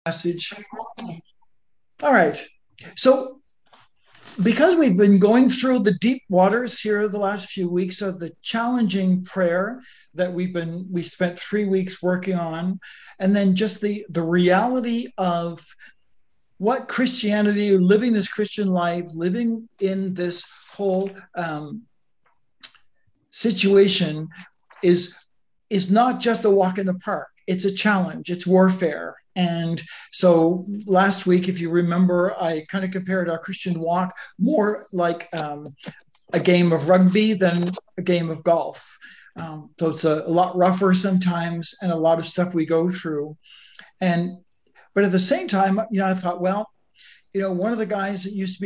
Message. All right. So, because we've been going through the deep waters here the last few weeks of the challenging prayer that we spent 3 weeks working on, and then just the reality of what Christianity, living this Christian life, living in this whole situation is is not just a walk in the park. It's a challenge. It's warfare. And so last week, if you remember, I kind of compared our Christian walk more like a game of rugby than a game of golf. So it's a lot rougher sometimes, and a lot of stuff we go through. And but at the same time, I thought, well, one of the guys that used to be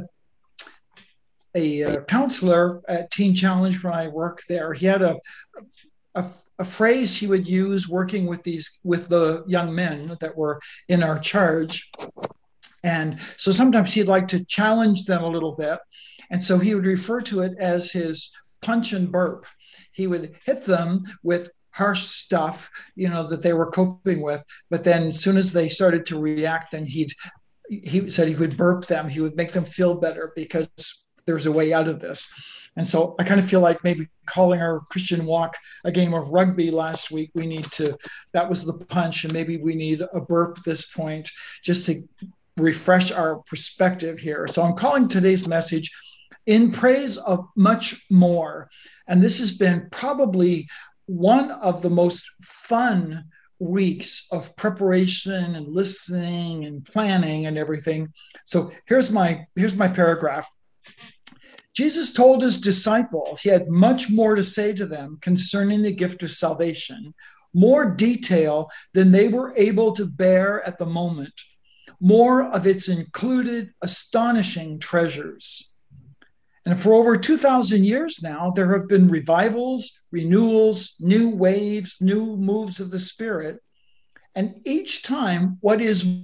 a counselor at Teen Challenge when I worked there, he had a, a phrase he would use working with the young men that were in our charge. And so sometimes he'd like to challenge them a little bit. And so he would refer to it as his punch and burp. He would hit them with harsh stuff, that they were coping with. But then as soon as they started to react, then he said he would burp them. He would make them feel better because there's a way out of this. And so I kind of feel like maybe calling our Christian walk a game of rugby last week, that was the punch, and maybe we need a burp at this point just to refresh our perspective here. So I'm calling today's message In Praise of Much More. And this has been probably one of the most fun weeks of preparation and listening and planning and everything. So here's my paragraph. Jesus told his disciples he had much more to say to them concerning the gift of salvation, more detail than they were able to bear at the moment, more of its included astonishing treasures. And for over 2,000 years now, there have been revivals, renewals, new waves, new moves of the Spirit. And each time, what is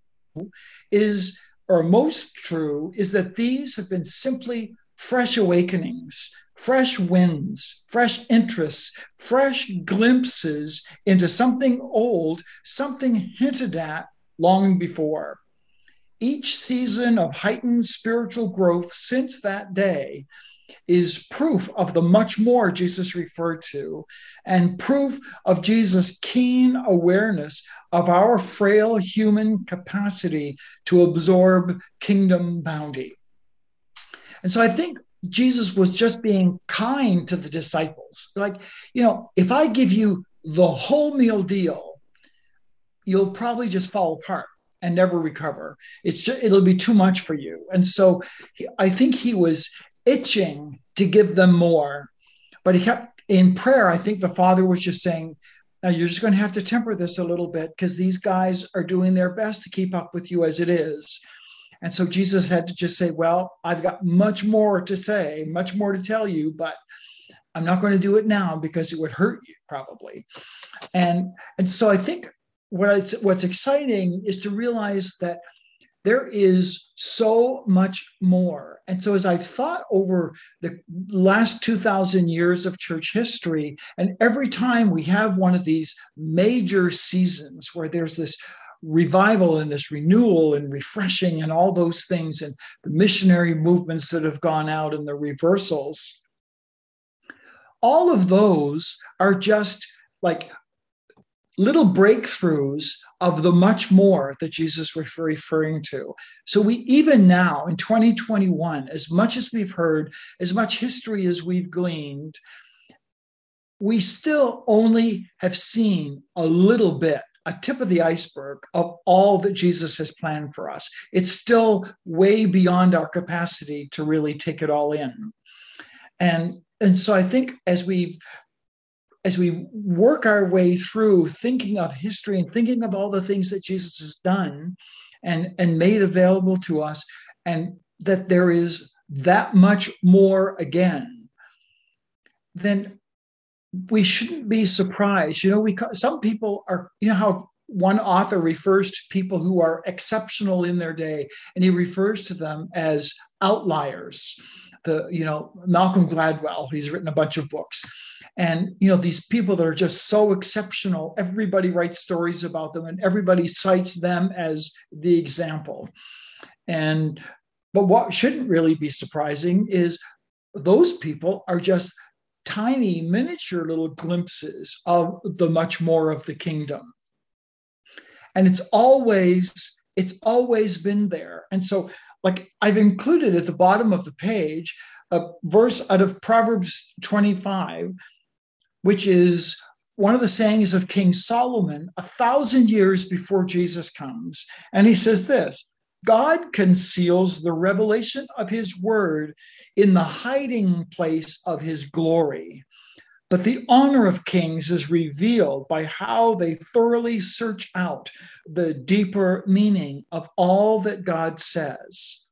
or most true is that these have been simply fresh awakenings, fresh winds, fresh interests, fresh glimpses into something old, something hinted at long before. Each season of heightened spiritual growth since that day is proof of the much more Jesus referred to, and proof of Jesus' keen awareness of our frail human capacity to absorb kingdom bounty. And so I think Jesus was just being kind to the disciples. Like, if I give you the whole meal deal, you'll probably just fall apart and never recover. It'll be too much for you. And so I think he was itching to give them more, but he kept in prayer. I think the Father was just saying, now you're just going to have to temper this a little bit because these guys are doing their best to keep up with you as it is. And so Jesus had to just say, well, I've got much more to say, much more to tell you, but I'm not going to do it now because it would hurt you probably. And so I think what's exciting is to realize that there is so much more. And so as I've thought over the last 2,000 years of church history, and every time we have one of these major seasons where there's this revival and this renewal and refreshing and all those things, and the missionary movements that have gone out and the reversals, all of those are just like little breakthroughs of the much more that Jesus was referring to. So we, even now in 2021, as much as we've heard, as much history as we've gleaned, we still only have seen a little bit, a tip of the iceberg of all that Jesus has planned for us. It's still way beyond our capacity to really take it all in. And so I think as we work our way through thinking of history and thinking of all the things that Jesus has done and made available to us, and that there is that much more again, then we shouldn't be surprised. Some people are, how one author refers to people who are exceptional in their day, and he refers to them as outliers. Malcolm Gladwell. He's written a bunch of books. And, these people that are just so exceptional, everybody writes stories about them and everybody cites them as the example. But what shouldn't really be surprising is those people are just tiny, miniature little glimpses of the much more of the kingdom. And it's always been there. And so, like, I've included at the bottom of the page a verse out of Proverbs 25, which is one of the sayings of King Solomon 1,000 years before Jesus comes. And he says this: God conceals the revelation of his word in the hiding place of his glory. But the honor of kings is revealed by how they thoroughly search out the deeper meaning of all that God says.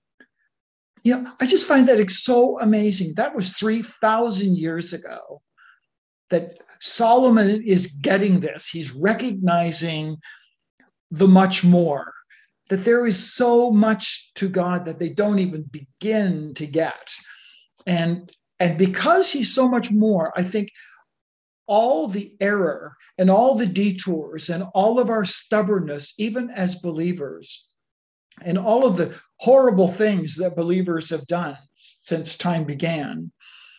I just find that it's so amazing. That was 3,000 years ago that Solomon is getting this. He's recognizing the much more, that there is so much to God that they don't even begin to get. And because he's so much more, I think all the error and all the detours and all of our stubbornness, even as believers, and all of the horrible things that believers have done since time began,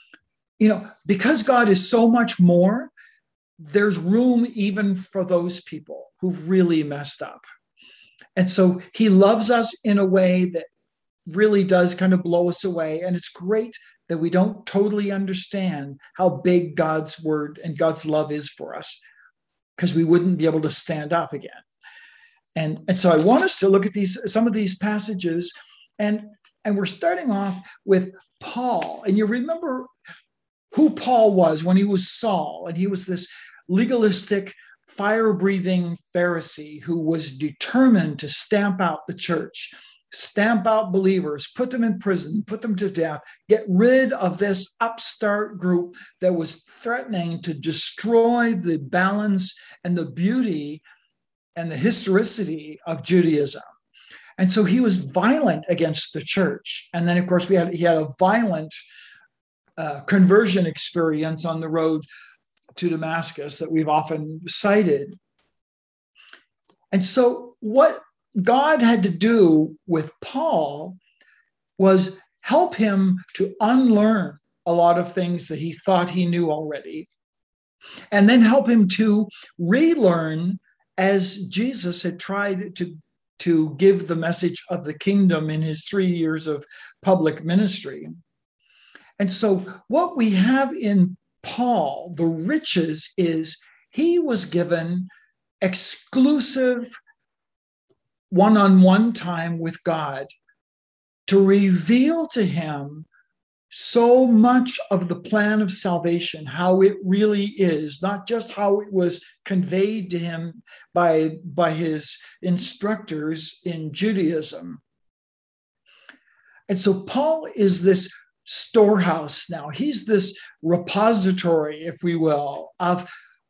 because God is so much more, there's room even for those people who've really messed up. And so he loves us in a way that really does kind of blow us away. And it's great that we don't totally understand how big God's word and God's love is for us, because we wouldn't be able to stand up again. And so I want us to look at some of these passages, and we're starting off with Paul. And you remember who Paul was when he was Saul, and he was this legalistic, fire-breathing Pharisee who was determined to stamp out the church, stamp out believers, put them in prison, put them to death, get rid of this upstart group that was threatening to destroy the balance and the beauty and the historicity of Judaism. And so he was violent against the church. And then, of course, he had a violent conversion experience on the road to Damascus that we've often cited. And so what God had to do with Paul was help him to unlearn a lot of things that he thought he knew already, and then help him to relearn as Jesus had tried to give the message of the kingdom in his 3 years of public ministry. And so what we have in Paul, the riches, is he was given exclusive one-on-one time with God to reveal to him so much of the plan of salvation, how it really is, not just how it was conveyed to him by his instructors in Judaism. And so Paul is this storehouse now. He's this repository, if we will, of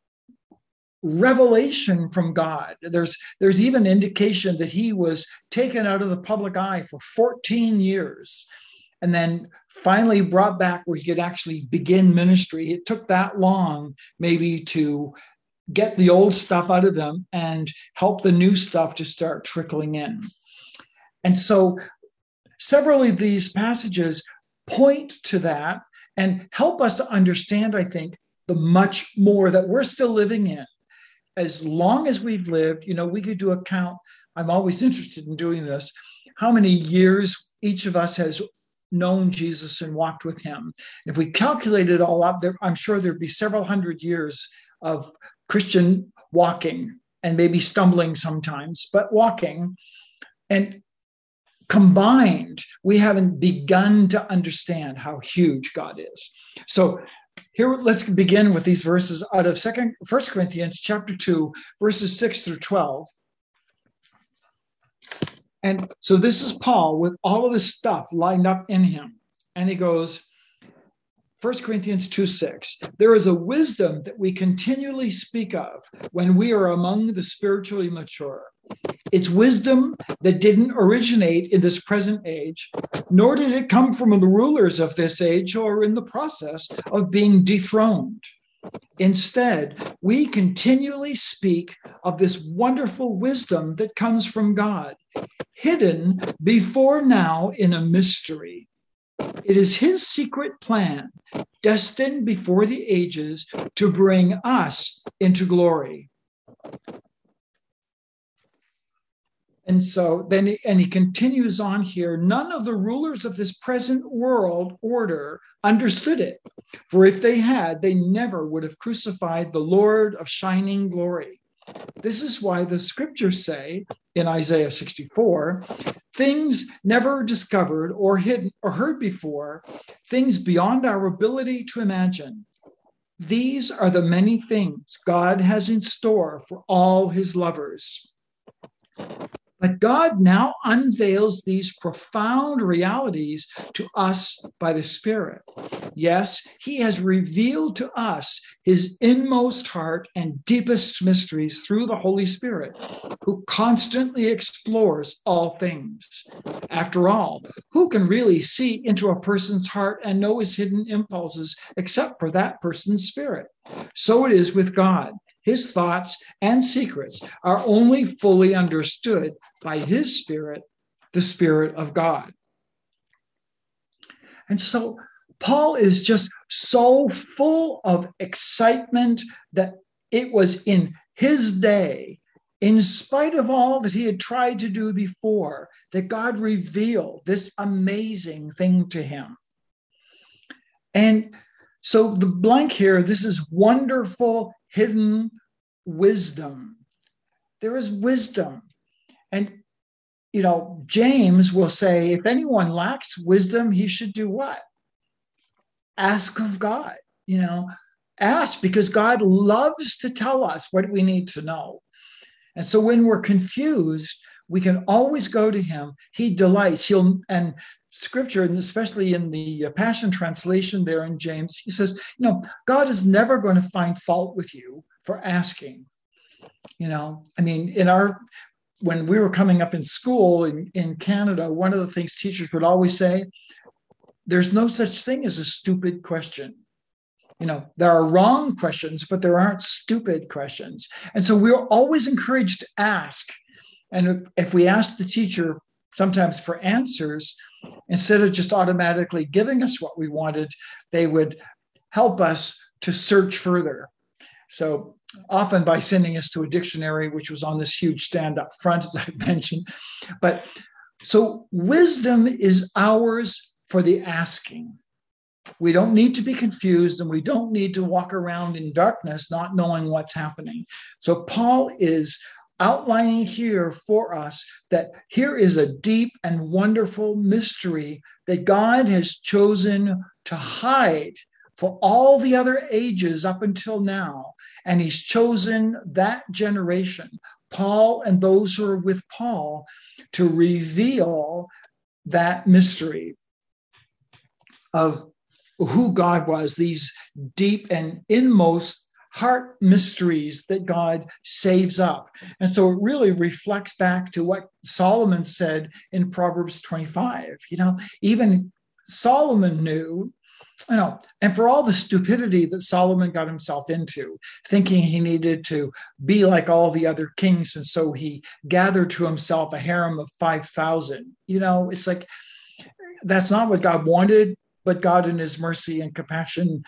revelation from God. There's even indication that he was taken out of the public eye for 14 years and then finally brought back where he could actually begin ministry. It took that long maybe to get the old stuff out of them and help the new stuff to start trickling in. And so several of these passages point to that and help us to understand, I think, the much more that we're still living in. As long as we've lived, we could do a count. I'm always interested in doing this. How many years each of us has known Jesus and walked with him? If we calculate it all up, I'm sure there'd be several hundred years of Christian walking, and maybe stumbling sometimes, but walking. And combined, we haven't begun to understand how huge God is. So here, let's begin with these verses out of 1 Corinthians chapter 2, verses 6 through 12. And so this is Paul with all of this stuff lined up in him. And he goes, 1 Corinthians 2:6, there is a wisdom that we continually speak of when we are among the spiritually mature. It's wisdom that didn't originate in this present age, nor did it come from the rulers of this age who are in the process of being dethroned. Instead, we continually speak of this wonderful wisdom that comes from God, hidden before now in a mystery. It is his secret plan, destined before the ages to bring us into glory. And so then he continues on here. None of the rulers of this present world order understood it. For if they had, they never would have crucified the Lord of shining glory. This is why the scriptures say in Isaiah 64, things never discovered or hidden or heard before, things beyond our ability to imagine. These are the many things God has in store for all his lovers. But God now unveils these profound realities to us by the Spirit. Yes, he has revealed to us his inmost heart and deepest mysteries through the Holy Spirit, who constantly explores all things. After all, who can really see into a person's heart and know his hidden impulses except for that person's spirit? So it is with God. His thoughts and secrets are only fully understood by his Spirit, the Spirit of God. And so Paul is just so full of excitement that it was in his day, in spite of all that he had tried to do before, that God revealed this amazing thing to him. And so the blank here, this is wonderful hidden wisdom. There is wisdom. And, James will say, if anyone lacks wisdom, he should do what? Ask of God, ask, because God loves to tell us what we need to know. And so when we're confused, we can always go to him. He delights. And scripture, and especially in the Passion Translation there in James, he says, God is never going to find fault with you for asking. When we were coming up in school in Canada, one of the things teachers would always say, there's no such thing as a stupid question. There are wrong questions, but there aren't stupid questions. And so we're always encouraged to ask. And if we ask the teacher sometimes for answers, instead of just automatically giving us what we wanted, they would help us to search further. So often by sending us to a dictionary, which was on this huge stand up front, as I mentioned. But so wisdom is ours for the asking. We don't need to be confused, and we don't need to walk around in darkness not knowing what's happening. So Paul is outlining here for us that here is a deep and wonderful mystery that God has chosen to hide for all the other ages up until now. And he's chosen that generation, Paul and those who are with Paul, to reveal that mystery of who God was, these deep and inmost heart mysteries that God saves up. And so it really reflects back to what Solomon said in Proverbs 25. Even Solomon knew, and for all the stupidity that Solomon got himself into, thinking he needed to be like all the other kings, and so he gathered to himself a harem of 5,000. It's like, that's not what God wanted, but God in his mercy and compassion,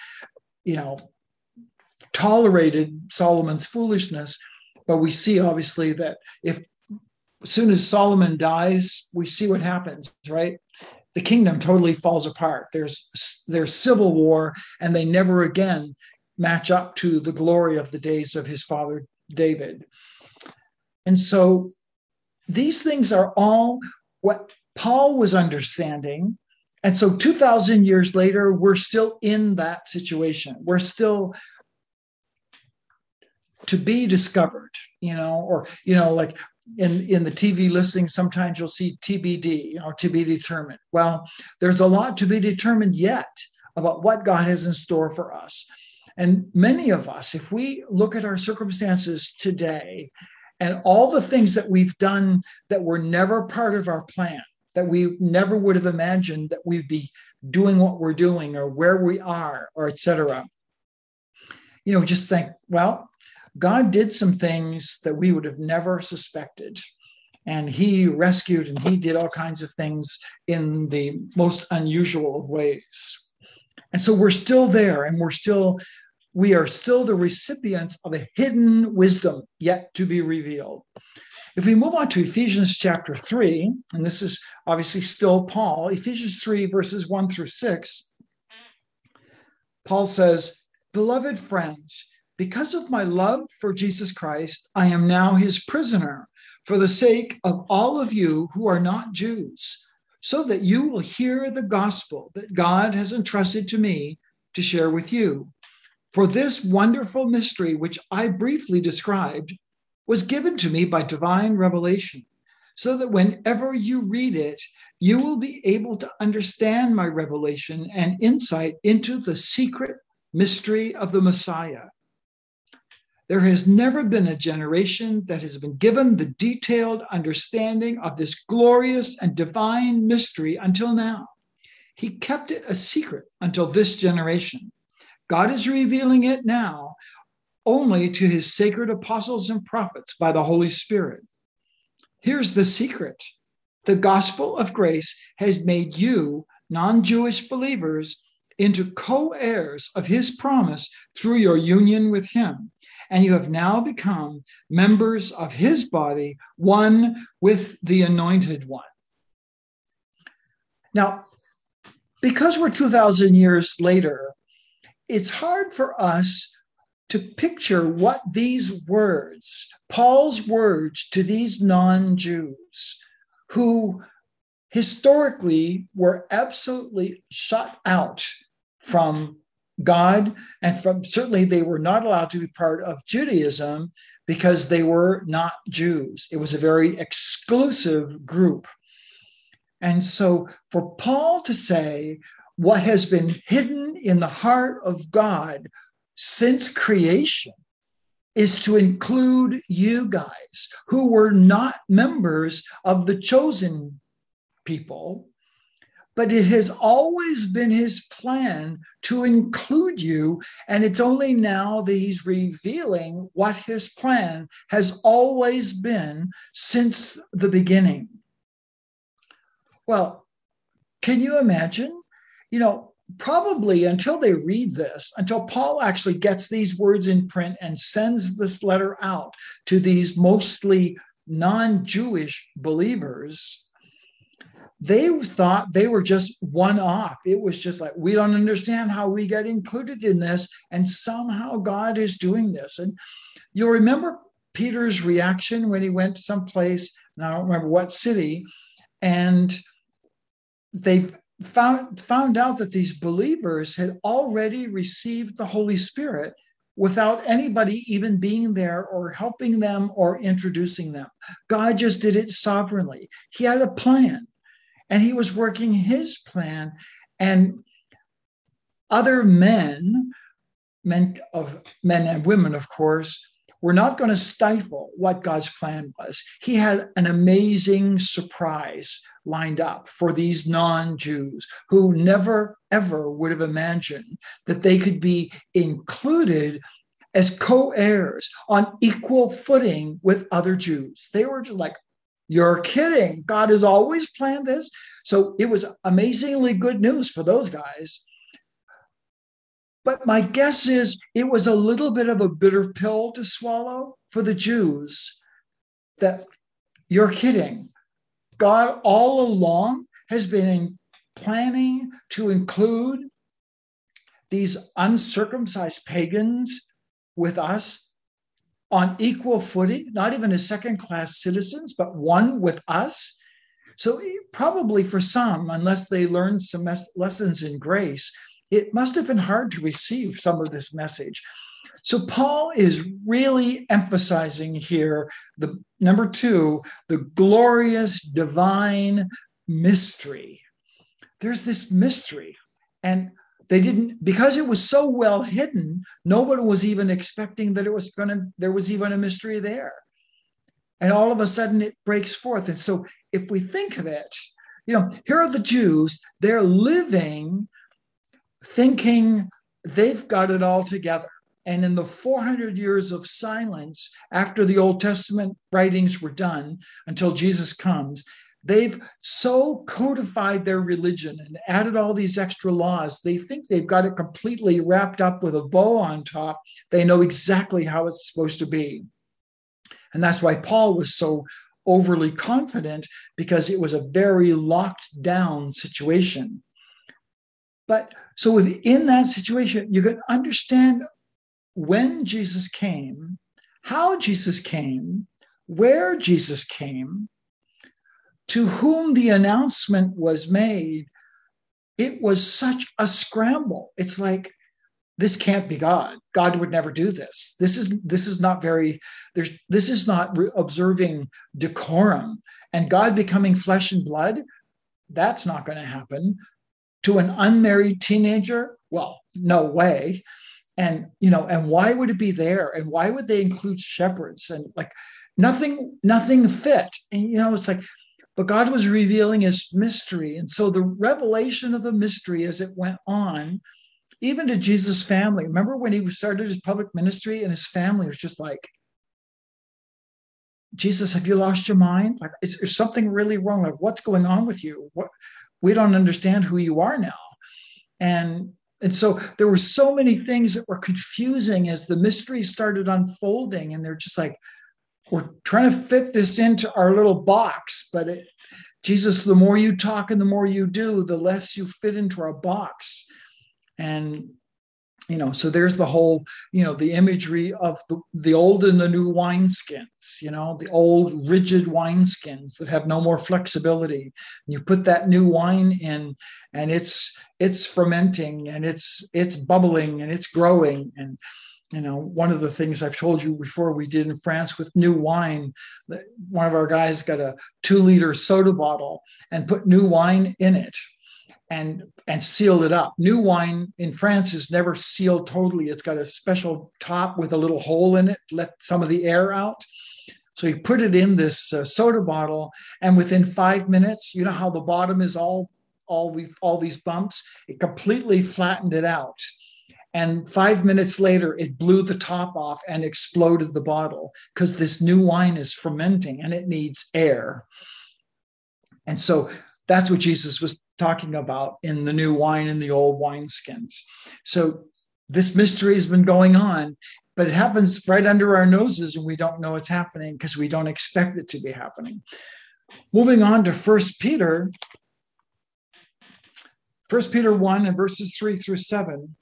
tolerated Solomon's foolishness. But we see obviously that as soon as Solomon dies, we see what happens, right? The kingdom totally falls apart. There's civil war, and they never again match up to the glory of the days of his father David. And so these things are all what Paul was understanding. And so 2,000 years later, we're still in that situation. We're still to be discovered, like in the TV listing, sometimes you'll see TBD, to be determined. Well, there's a lot to be determined yet about what God has in store for us. And many of us, if we look at our circumstances today and all the things that we've done that were never part of our plan, that we never would have imagined that we'd be doing what we're doing or where we are, or etc. Just think, well, God did some things that we would have never suspected. And he rescued and he did all kinds of things in the most unusual of ways. And so we're still there, and we are still the recipients of a hidden wisdom yet to be revealed. If we move on to Ephesians chapter 3, and this is obviously still Paul, Ephesians 3, verses 1 through 6, Paul says, "Beloved friends, because of my love for Jesus Christ, I am now his prisoner for the sake of all of you who are not Jews, so that you will hear the gospel that God has entrusted to me to share with you. For this wonderful mystery, which I briefly described, was given to me by divine revelation, so that whenever you read it, you will be able to understand my revelation and insight into the secret mystery of the Messiah. There has never been a generation that has been given the detailed understanding of this glorious and divine mystery until now. He kept it a secret until this generation. God is revealing it now only to his sacred apostles and prophets by the Holy Spirit. Here's the secret. The gospel of grace has made you, non-Jewish believers, into co-heirs of his promise through your union with him. And you have now become members of his body, one with the anointed one." Now, because we're 2,000 years later, it's hard for us to picture what these words, Paul's words to these non-Jews, who historically were absolutely shut out from God, and certainly they were not allowed to be part of Judaism because they were not Jews. It was a very exclusive group. And so for Paul to say what has been hidden in the heart of God since creation is to include you guys who were not members of the chosen people, but it has always been his plan to include you. And it's only now that he's revealing what his plan has always been since the beginning. Well, can you imagine? Probably until they read this, until Paul actually gets these words in print and sends this letter out to these mostly non-Jewish believers, they thought they were just one off. It was just like, we don't understand how we get included in this, and somehow God is doing this. And you'll remember Peter's reaction when he went someplace, and I don't remember what city, and they found out that these believers had already received the Holy Spirit without anybody even being there or helping them or introducing them. God just did it sovereignly. He had a plan, and he was working his plan, and other men and women, of course, were not going to stifle what God's plan was. He had an amazing surprise lined up for these non-Jews who never, ever would have imagined that they could be included as co-heirs on equal footing with other Jews. They were just like, you're kidding. God has always planned this. So it was amazingly good news for those guys. But my guess is it was a little bit of a bitter pill to swallow for the Jews that you're kidding. God all along has been planning to include these uncircumcised pagans with us on equal footing, not even as second-class citizens, but one with us. So probably for some, unless they learned some lessons in grace, it must have been hard to receive some of this message. So Paul is really emphasizing here number 2, the glorious divine mystery. There's this mystery, and because it was so well hidden, nobody was even expecting that there was even a mystery there. And all of a sudden it breaks forth. And so if we think of it, here are the Jews, they're living thinking they've got it all together. And in the 400 years of silence after the Old Testament writings were done until Jesus comes, they've so codified their religion and added all these extra laws. They think they've got it completely wrapped up with a bow on top. They know exactly how it's supposed to be. And that's why Paul was so overly confident, because it was a very locked down situation. But so in that situation, you can understand when Jesus came, how Jesus came, where Jesus came, to whom the announcement was made. It was such a scramble. It's like, this can't be God. God would never do this. This is not observing decorum. And God becoming flesh and blood, that's not going to happen. To an unmarried teenager, well, no way. And why would it be there? And why would they include shepherds? And like nothing fit. And it's like, but God was revealing his mystery. And so the revelation of the mystery as it went on, even to Jesus' family. Remember when he started his public ministry and his family was just like, Jesus, have you lost your mind? Like, is there something really wrong? Like, what's going on with you? We don't understand who you are now. And so there were so many things that were confusing as the mystery started unfolding. And they're just like, we're trying to fit this into our little box. But Jesus, the more you talk and the more you do, the less you fit into our box. And, so there's the whole, the imagery of the old and the new wineskins, the old rigid wineskins that have no more flexibility. And you put that new wine in and it's fermenting and it's bubbling and it's growing. And, one of the things I've told you before we did in France with new wine, one of our guys got a 2-liter soda bottle and put new wine in it. And sealed it up. New wine in France is never sealed totally. It's got a special top with a little hole in it, let some of the air out. So you put it in this soda bottle, and within 5 minutes, you know how the bottom is all these bumps? It completely flattened it out. And 5 minutes later, it blew the top off and exploded the bottle because this new wine is fermenting and it needs air. And so that's what Jesus was talking about in the new wine and the old wineskins. So this mystery has been going on, but it happens right under our noses and we don't know it's happening because we don't expect it to be happening. Moving on to 1 Peter 1 and verses 3 through 7.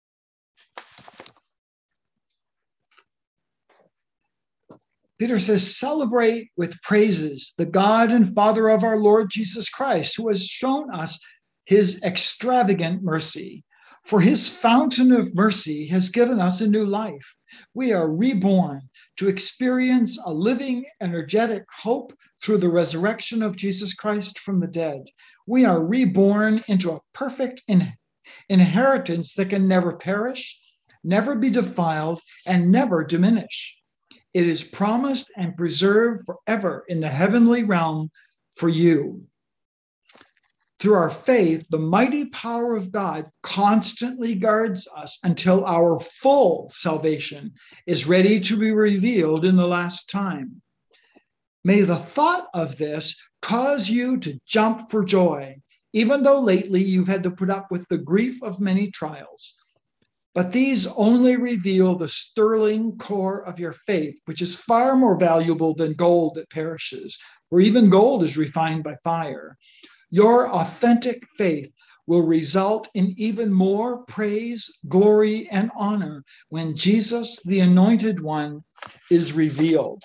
Peter says, celebrate with praises the God and Father of our Lord Jesus Christ, who has shown us his extravagant mercy. For his fountain of mercy has given us a new life. We are reborn to experience a living, energetic hope through the resurrection of Jesus Christ from the dead. We are reborn into a perfect inheritance that can never perish, never be defiled, and never diminish. It is promised and preserved forever in the heavenly realm for you. Through our faith, the mighty power of God constantly guards us until our full salvation is ready to be revealed in the last time. May the thought of this cause you to jump for joy, even though lately you've had to put up with the grief of many trials. But these only reveal the sterling core of your faith, which is far more valuable than gold that perishes, for even gold is refined by fire. Your authentic faith will result in even more praise, glory, and honor when Jesus, the Anointed One, is revealed.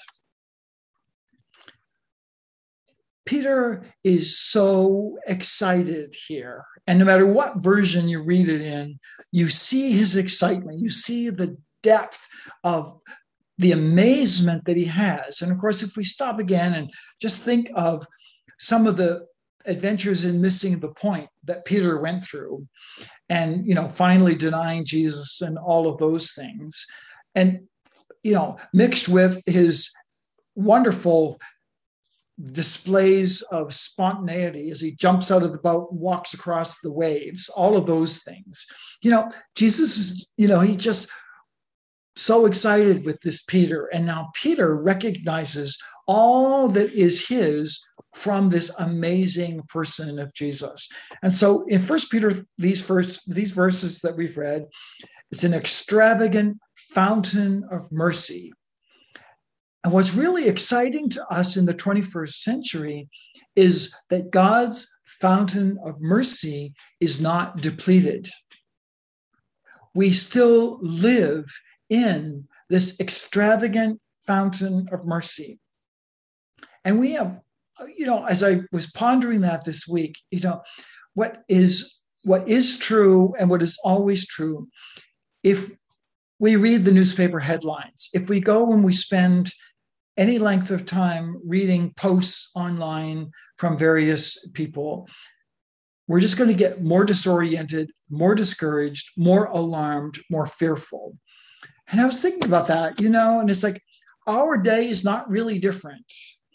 Peter is so excited here. And no matter what version you read it in, you see his excitement. You see the depth of the amazement that he has. And of course, if we stop again and just think of some of the adventures in missing the point that Peter went through and, finally denying Jesus and all of those things. And, mixed with his wonderful displays of spontaneity as he jumps out of the boat and walks across the waves, all of those things. Jesus is, he just so excited with this Peter. And now Peter recognizes all that is his from this amazing person of Jesus. And so in First Peter, these verses that we've read, it's an extravagant fountain of mercy. And what's really exciting to us in the 21st century is that God's fountain of mercy is not depleted. We still live in this extravagant fountain of mercy. And we have, as I was pondering that this week, what is true and what is always true, if we read the newspaper headlines, if we go and we spend any length of time reading posts online from various people, we're just going to get more disoriented, more discouraged, more alarmed, more fearful. And I was thinking about that, and it's like our day is not really different.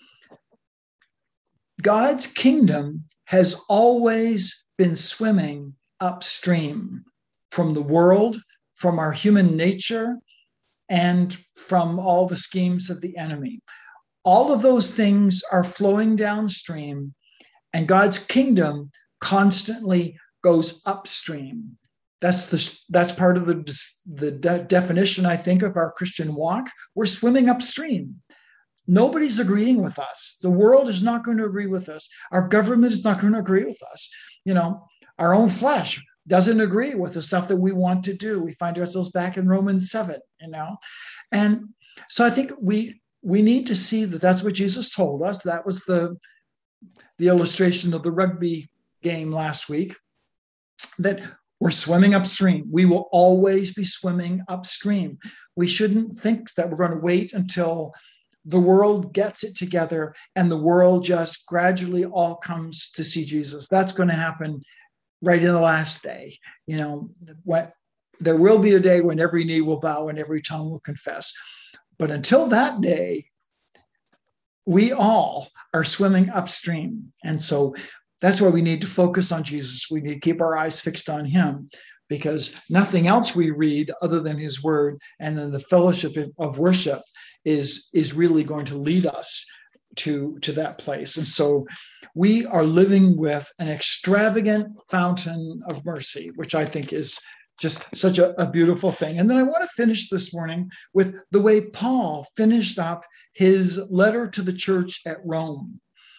God's kingdom has always been swimming upstream from the world, from our human nature, and from all the schemes of the enemy. All of those things are flowing downstream, and God's kingdom constantly goes upstream. That's part of the definition, I think, of our Christian walk. We're swimming upstream. Nobody's agreeing with us. The world is not going to agree with us. Our government is not going to agree with us. Our own flesh doesn't agree with the stuff that we want to do. We find ourselves back in Romans 7, And so I think we need to see that that's what Jesus told us. That was the illustration of the rugby game last week, that we're swimming upstream. We will always be swimming upstream. We shouldn't think that we're going to wait until the world gets it together and the world just gradually all comes to see Jesus. That's going to happen right in the last day. There will be a day when every knee will bow and every tongue will confess. But until that day, we all are swimming upstream. And so that's why we need to focus on Jesus. We need to keep our eyes fixed on him, because nothing else we read other than his word and then the fellowship of worship is really going to lead us to that place. And so we are living with an extravagant fountain of mercy, which I think is just such a beautiful thing. And then I want to finish this morning with the way Paul finished up his letter to the church at Rome.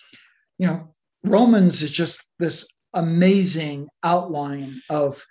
Romans is just this amazing outline of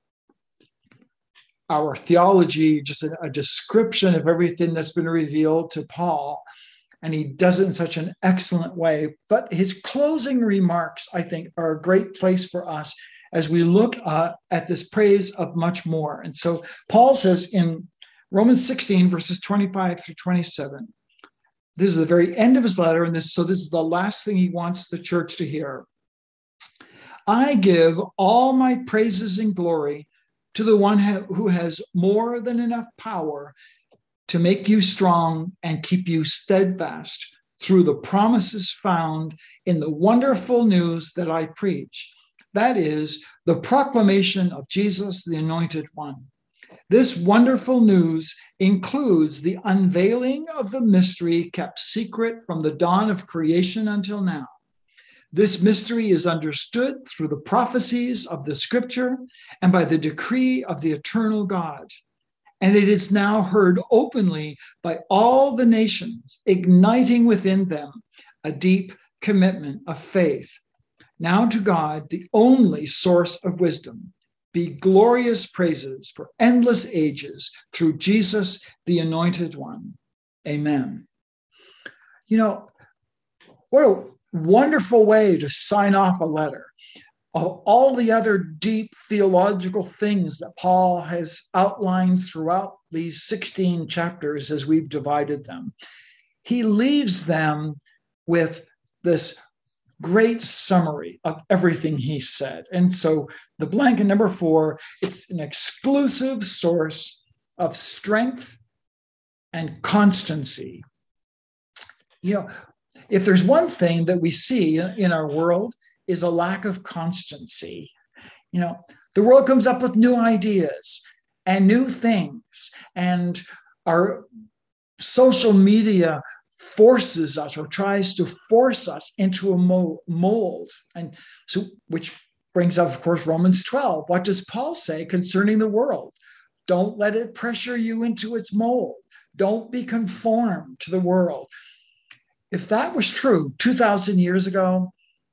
our theology, just a description of everything that's been revealed to Paul. And he does it in such an excellent way. But his closing remarks, I think, are a great place for us as we look at this praise of much more. And so Paul says in Romans 16, verses 25 through 27, this is the very end of his letter, and this is the last thing he wants the church to hear. I give all my praises and glory to the one who has more than enough power to make you strong and keep you steadfast through the promises found in the wonderful news that I preach. That is the proclamation of Jesus, the Anointed One. This wonderful news includes the unveiling of the mystery kept secret from the dawn of creation until now. This mystery is understood through the prophecies of the scripture and by the decree of the eternal God. And it is now heard openly by all the nations, igniting within them a deep commitment of faith. Now to God, the only source of wisdom, be glorious praises for endless ages through Jesus, the Anointed One. Amen. What a wonderful way to sign off a letter. Of all the other deep theological things that Paul has outlined throughout these 16 chapters as we've divided them, he leaves them with this great summary of everything he said. And so the blank in number 4, it's an exclusive source of strength and constancy. You know, if there's one thing that we see in our world is a lack of constancy. You know, the world comes up with new ideas and new things, and our social media forces us or tries to force us into a mold. And so, which brings up, of course, Romans 12. What does Paul say concerning the world? Don't let it pressure you into its mold. Don't be conformed to the world. If that was true 2,000 years ago,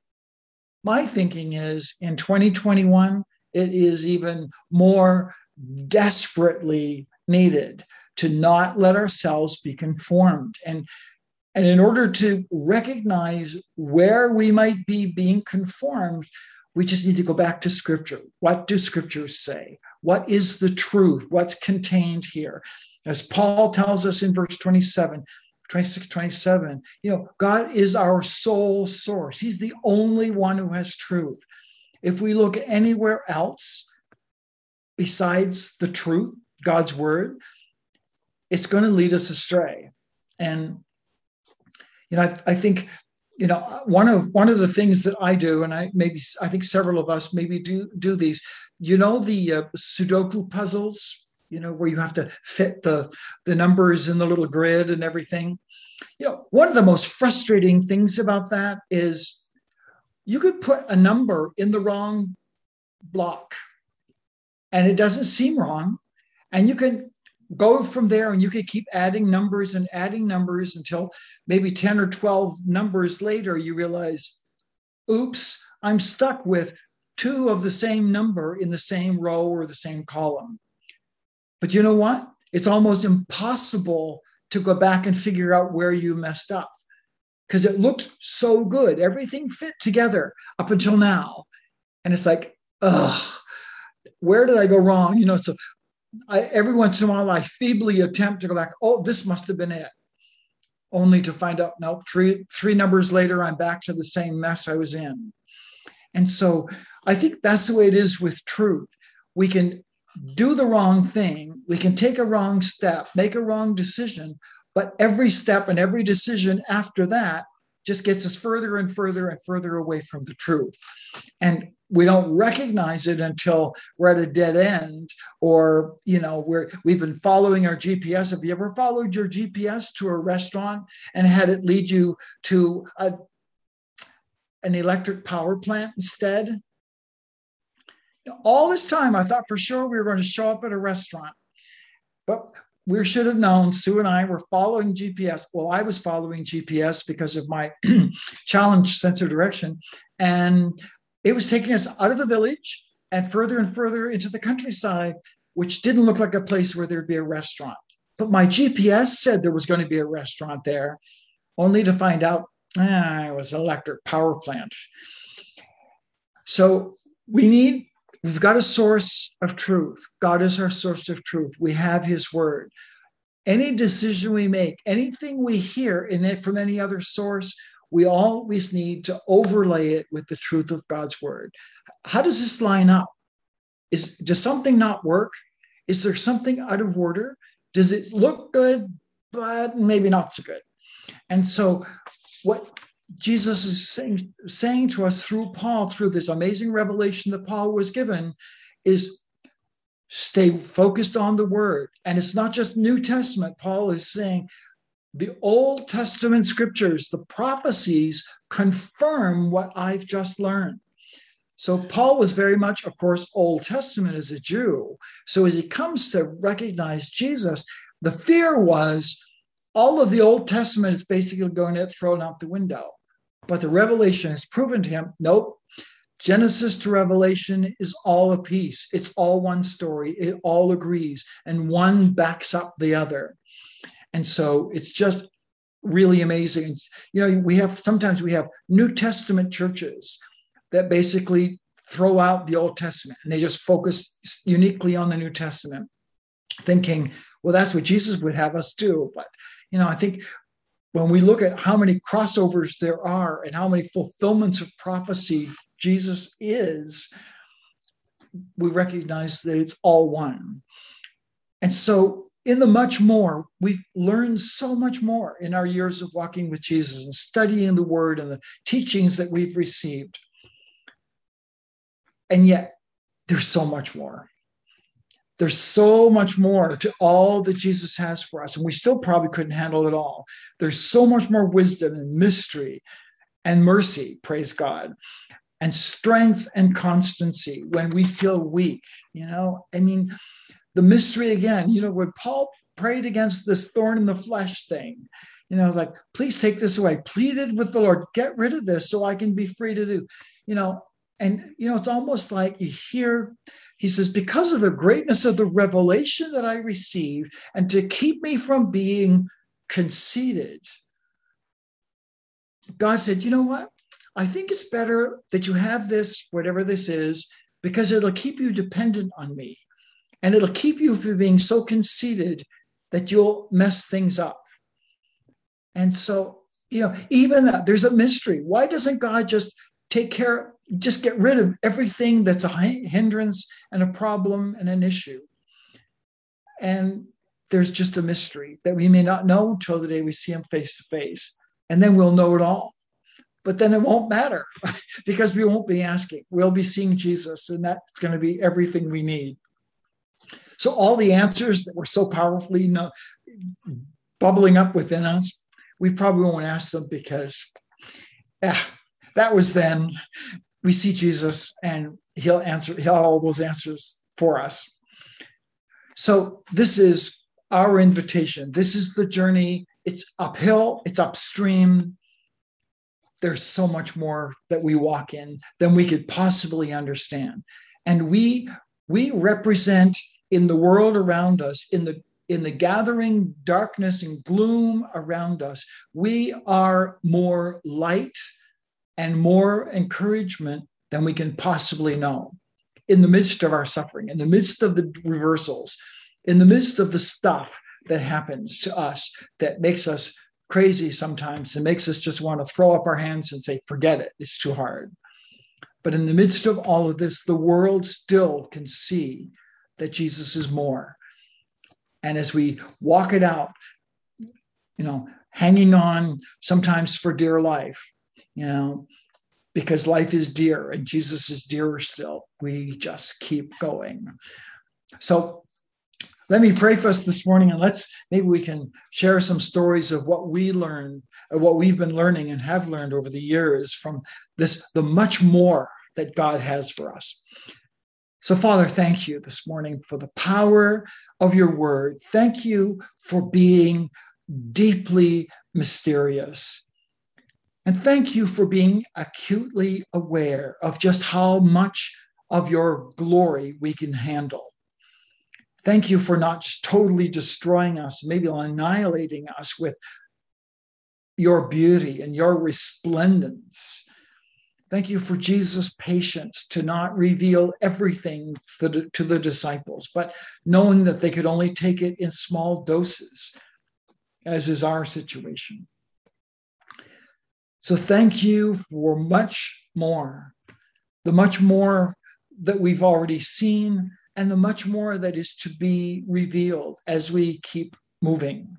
my thinking is in 2021, it is even more desperately needed to not let ourselves be conformed. And in order to recognize where we might be being conformed, we just need to go back to Scripture. What do Scriptures say? What is the truth? What's contained here? As Paul tells us in verse 26, 27, God is our sole source. He's the only one who has truth. If we look anywhere else besides the truth, God's word, it's going to lead us astray. And I think one of the things that I do, and I think several of us maybe do these. The Sudoku puzzles, where you have to fit the numbers in the little grid and everything. One of the most frustrating things about that is you could put a number in the wrong block and it doesn't seem wrong. And you can go from there and you can keep adding numbers until maybe 10 or 12 numbers later, you realize, oops, I'm stuck with two of the same number in the same row or the same column. But you know what? It's almost impossible to go back and figure out where you messed up because it looked so good. Everything fit together up until now. And it's like, where did I go wrong? So every once in a while, I feebly attempt to go back. Oh, this must have been it. Only to find out, nope, three numbers later, I'm back to the same mess I was in. And so I think that's the way it is with truth. We can do the wrong thing. We can take a wrong step, make a wrong decision, but every step and every decision after that just gets us further and further and further away from the truth. And we don't recognize it until we're at a dead end, or we've been following our GPS. Have you ever followed your GPS to a restaurant and had it lead you to an electric power plant instead? All this time, I thought for sure we were going to show up at a restaurant, but we should have known. Sue and I were following GPS. Well, I was following GPS because of my challenge sense of direction, and it was taking us out of the village and further into the countryside, which didn't look like a place where there'd be a restaurant. But my GPS said there was going to be a restaurant there, only to find out it was an electric power plant. So we've got a source of truth. God is our source of truth. We have his word. Any decision we make, anything we hear from any other source, we always need to overlay it with the truth of God's word. How does this line up? Does something not work? Is there something out of order? Does it look good, but maybe not so good? And so what Jesus is saying to us through Paul, through this amazing revelation that Paul was given, is stay focused on the word. And it's not just New Testament. Paul is saying the Old Testament scriptures, the prophecies, confirm what I've just learned. So Paul was very much, of course, Old Testament as a Jew. So as he comes to recognize Jesus, the fear was all of the Old Testament is basically going to get thrown out the window. But the revelation has proven to him, nope, Genesis to Revelation is all a piece. It's all one story. It all agrees. And one backs up the other. And so it's just really amazing. Sometimes we have New Testament churches that basically throw out the Old Testament and they just focus uniquely on the New Testament, thinking, well, that's what Jesus would have us do. But, I think when we look at how many crossovers there are and how many fulfillments of prophecy Jesus is, we recognize that it's all one. And so in the much more, we've learned so much more in our years of walking with Jesus and studying the word and the teachings that we've received. And yet, there's so much more. There's so much more to all that Jesus has for us, and we still probably couldn't handle it all. There's so much more wisdom and mystery and mercy, praise God, and strength and constancy when we feel weak. The mystery again, when Paul prayed against this thorn in the flesh thing, like, please take this away, pleaded with the Lord, get rid of this so I can be free to do, it's almost like you hear, he says, because of the greatness of the revelation that I received and to keep me from being conceited, God said, you know what? I think it's better that you have this, whatever this is, because it'll keep you dependent on me. And it'll keep you from being so conceited that you'll mess things up. And so, even that, there's a mystery. Why doesn't God just get rid of everything that's a hindrance and a problem and an issue? And there's just a mystery that we may not know until the day we see him face to face. And then we'll know it all. But then it won't matter because we won't be asking. We'll be seeing Jesus, and that's going to be everything we need. So all the answers that were so powerfully bubbling up within us, we probably won't ask them because that was then. We see Jesus and he'll have all those answers for us. So this is our invitation. This is the journey. It's uphill, it's upstream. There's so much more that we walk in than we could possibly understand. And we represent in the world around us, in the gathering darkness and gloom around us, we are more light and more encouragement than we can possibly know. In the midst of our suffering, in the midst of the reversals, in the midst of the stuff that happens to us that makes us crazy sometimes and makes us just want to throw up our hands and say, forget it, it's too hard. But in the midst of all of this, the world still can see that Jesus is more. And as we walk it out, hanging on sometimes for dear life, because life is dear and Jesus is dearer still, we just keep going. So let me pray for us this morning, and maybe we can share some stories of what we learned, of what we've been learning and have learned over the years from the much more that God has for us. So, Father, thank you this morning for the power of your word. Thank you for being deeply mysterious. And thank you for being acutely aware of just how much of your glory we can handle. Thank you for not just totally destroying us, maybe annihilating us with your beauty and your resplendence. Thank you for Jesus' patience to not reveal everything to the disciples, but knowing that they could only take it in small doses, as is our situation. So thank you for much more, the much more that we've already seen, and the much more that is to be revealed as we keep moving.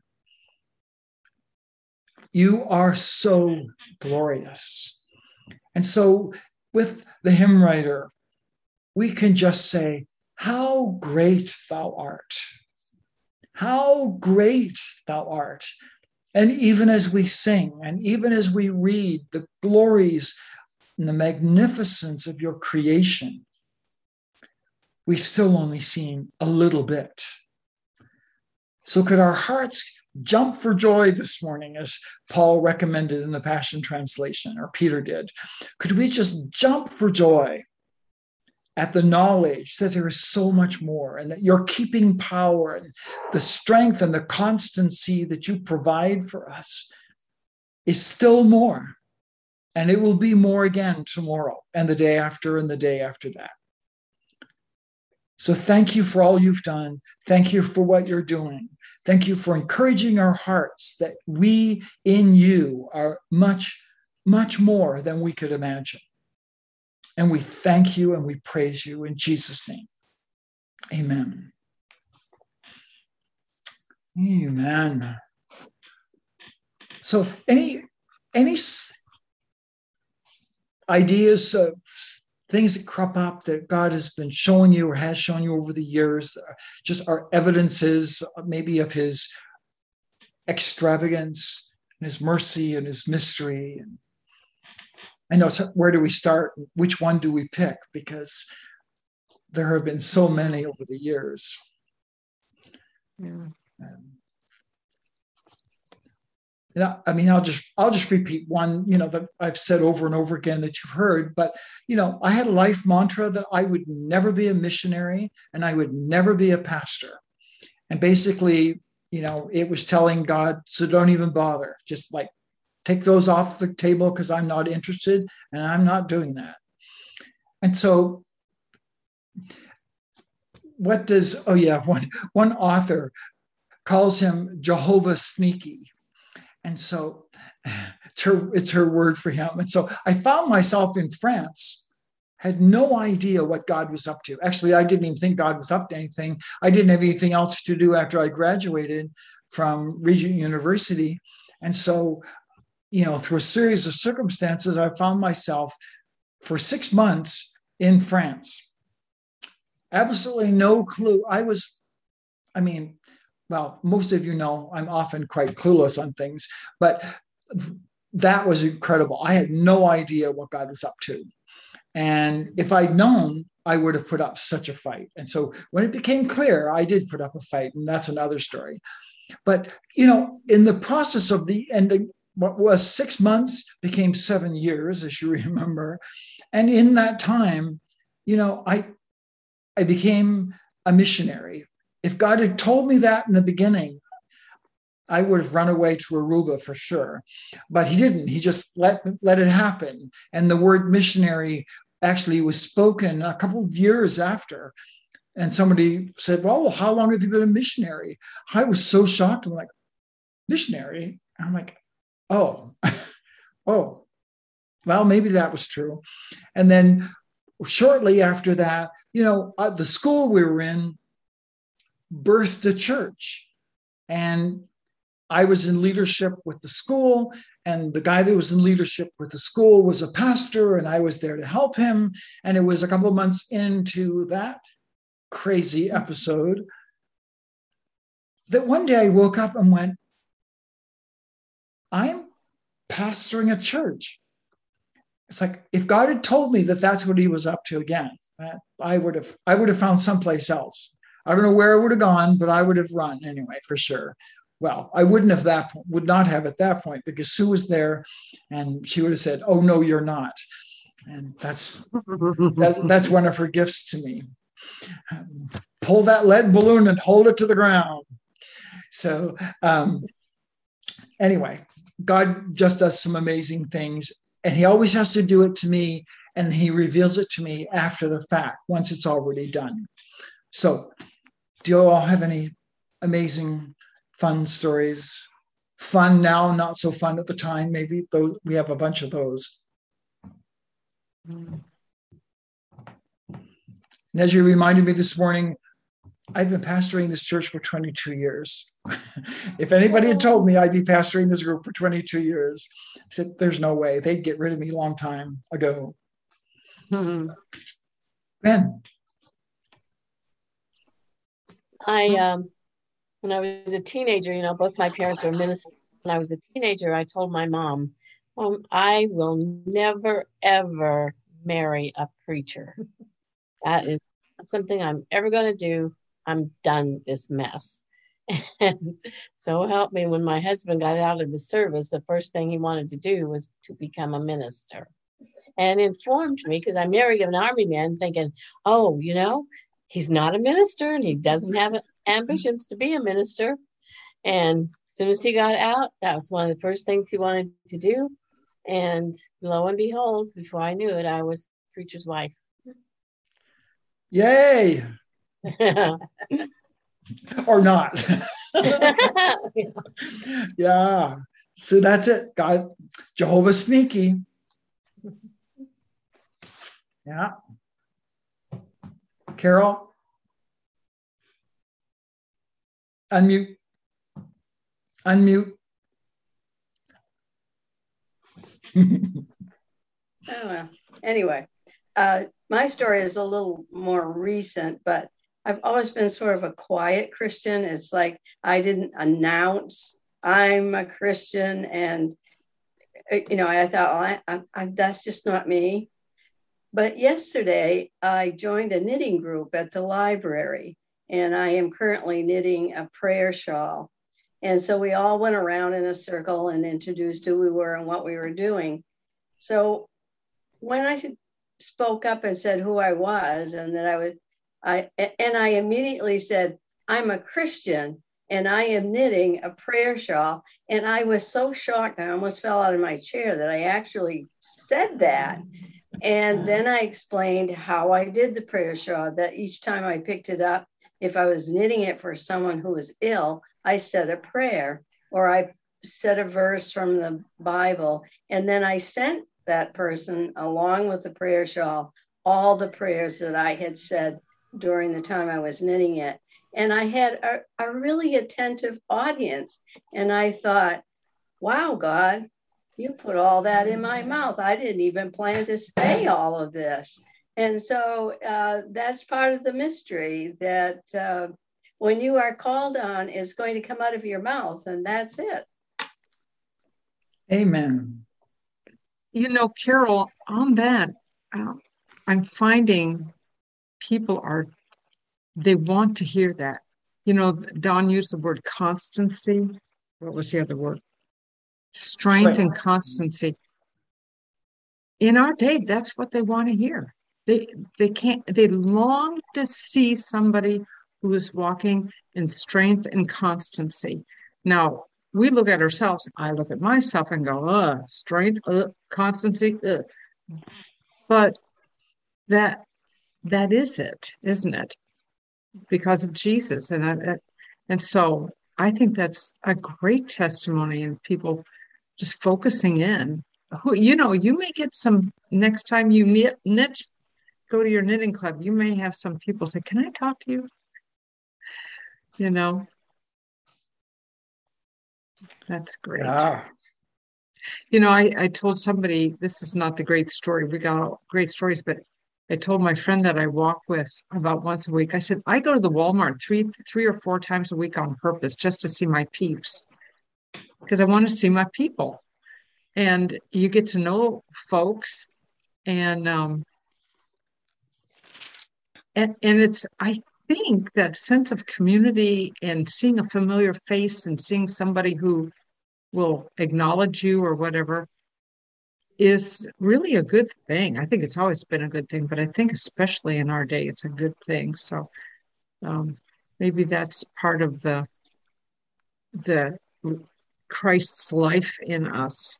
You are so glorious. And so with the hymn writer, we can just say, how great thou art. How great thou art. And even as we sing, and even as we read the glories and the magnificence of your creation, we've still only seen a little bit. So could our hearts jump for joy this morning, as Paul recommended in the Passion Translation, or Peter did? Could we just jump for joy at the knowledge that there is so much more, and that your keeping power and the strength and the constancy that you provide for us is still more, and it will be more again tomorrow and the day after and the day after that. So thank you for all you've done. Thank you for what you're doing. Thank you for encouraging our hearts that we in you are much, much more than we could imagine. And we thank you and we praise you in Jesus' name. Amen. Amen. So any ideas, things that crop up that God has been showing you or has shown you over the years, just are evidences maybe of his extravagance and his mercy and his mystery. And I know, where do we start? Which one do we pick? Because there have been so many over the years. Yeah. I mean, I'll just repeat one, that I've said over and over again that you've heard. But I had a life mantra that I would never be a missionary and I would never be a pastor. And basically, it was telling God, so don't even bother. Just like take those off the table because I'm not interested and I'm not doing that. And so, what does? Oh yeah, one author calls him Jehovah Sneaky. And so it's her word for him. And so I found myself in France, had no idea what God was up to. Actually, I didn't even think God was up to anything. I didn't have anything else to do after I graduated from Regent University. And so, through a series of circumstances, I found myself for 6 months in France. Absolutely no clue. Well, most of you know I'm often quite clueless on things, but that was incredible. I had no idea what God was up to. And if I'd known, I would have put up such a fight. And so when it became clear, I did put up a fight, and that's another story. But, in the process of the ending, what was 6 months became 7 years, as you remember. And in that time, I became a missionary. If God had told me that in the beginning, I would have run away to Aruba for sure. But he didn't. He just let it happen. And the word missionary actually was spoken a couple of years after. And somebody said, well, how long have you been a missionary? I was so shocked. I'm like, missionary? And I'm like, oh, oh, well, maybe that was true. And then shortly after that, the school we were in birthed a church. And I was in leadership with the school, and the guy that was in leadership with the school was a pastor, and I was there to help him. And it was a couple of months into that crazy episode that one day I woke up and went, I'm pastoring a church. It's like, if God had told me that that's what he was up to again, I would have found someplace else. I don't know where I would have gone, but I would have run anyway, for sure. Well, I would not have at that point, because Sue was there and she would have said, oh, no, you're not. And that's one of her gifts to me. Pull that lead balloon and hold it to the ground. So anyway, God just does some amazing things, and he always has to do it to me, and he reveals it to me after the fact, once it's already done. So do you all have any amazing, fun stories? Fun now, not so fun at the time. Maybe we have a bunch of those. And as you reminded me this morning, I've been pastoring this church for 22 years. If anybody had told me I'd be pastoring this group for 22 years, I said, there's no way. They'd get rid of me a long time ago. Ben. When I was a teenager, both my parents were ministers. When I was a teenager, I told my mom, I will never, ever marry a preacher. That is not something I'm ever going to do. I'm done with this mess. And so help me, when my husband got out of the service, the first thing he wanted to do was to become a minister. And informed me, because I married an army man, thinking, he's not a minister and he doesn't have ambitions to be a minister. And as soon as he got out, that was one of the first things he wanted to do. And lo and behold, before I knew it, I was preacher's wife. Yay! Or not. Yeah. So that's it. God, Jehovah Sneaky. Yeah. Carol? Unmute. Unmute. Oh, well. Anyway, my story is a little more recent, but I've always been sort of a quiet Christian. It's like I didn't announce I'm a Christian, and I thought, well, that's just not me. But yesterday, I joined a knitting group at the library, and I am currently knitting a prayer shawl. And so we all went around in a circle and introduced who we were and what we were doing. So when I spoke up and said who I was and that I immediately said, I'm a Christian and I am knitting a prayer shawl. And I was so shocked, I almost fell out of my chair that I actually said that. And then I explained how I did the prayer shawl, that each time I picked it up, if I was knitting it for someone who was ill, I said a prayer or I said a verse from the Bible. And then I sent that person, along with the prayer shawl, all the prayers that I had said during the time I was knitting it. And I had a really attentive audience. And I thought, wow, God, you put all that in my mouth. I didn't even plan to say all of this. And so that's part of the mystery, that when you are called on, it's going to come out of your mouth, and that's it. Amen. Carol, on that, I'm finding people they want to hear that. Don used the word constancy. What was the other word? Strength and constancy. In our day, that's what they want to hear. They long to see somebody who is walking in strength and constancy. Now, we look at ourselves, I look at myself and go, strength, constancy, But that is it, isn't it? Because of Jesus. And so I think that's a great testimony, and people just focusing in. You may get some, next time you knit, go to your knitting club, you may have some people say, can I talk to you? That's great. Yeah. I told somebody, this is not the great story. We got great stories, but I told my friend that I walk with about once a week. I said, I go to the Walmart three or four times a week on purpose just to see my peeps, because I want to see my people. And you get to know folks, and it's, I think that sense of community and seeing a familiar face and seeing somebody who will acknowledge you or whatever is really a good thing. I think it's always been a good thing, but I think especially in our day, it's a good thing. So maybe that's part of the Christ's life in us.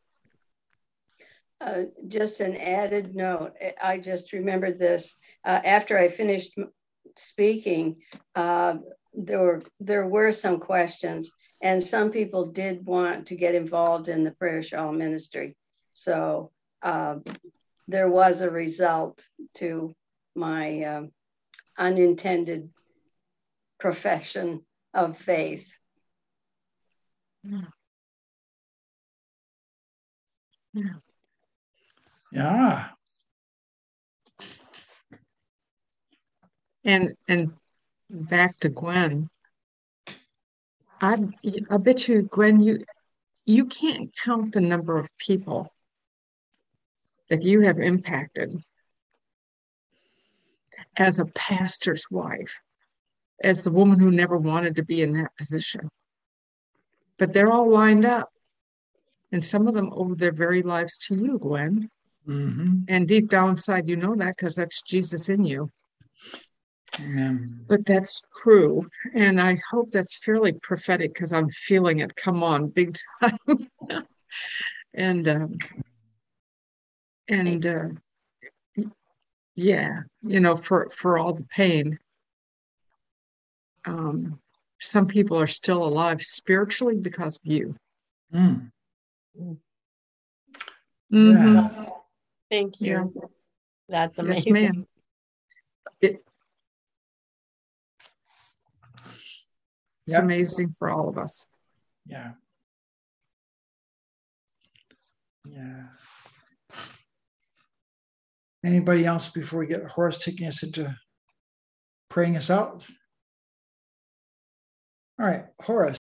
Just an added note. I just remembered this after I finished speaking. There were some questions, and some people did want to get involved in the prayer shawl ministry. So there was a result to my unintended profession of faith. Yeah. And back to Gwen, I bet you, Gwen, you can't count the number of people that you have impacted as a pastor's wife, as the woman who never wanted to be in that position. But they're all lined up, and some of them owe their very lives to you, Gwen. Mm-hmm. And deep down inside, you know that because that's Jesus in you. Amen. But that's true. And I hope that's fairly prophetic, because I'm feeling it come on big time. Yeah, for all the pain, some people are still alive spiritually because of you. Mm. Mm-hmm. Yeah. Thank you. Yeah. That's amazing. Yes, ma'am. It's amazing for all of us. Yeah. Yeah. Anybody else before we get Horace taking us into praying us out? All right, Horace.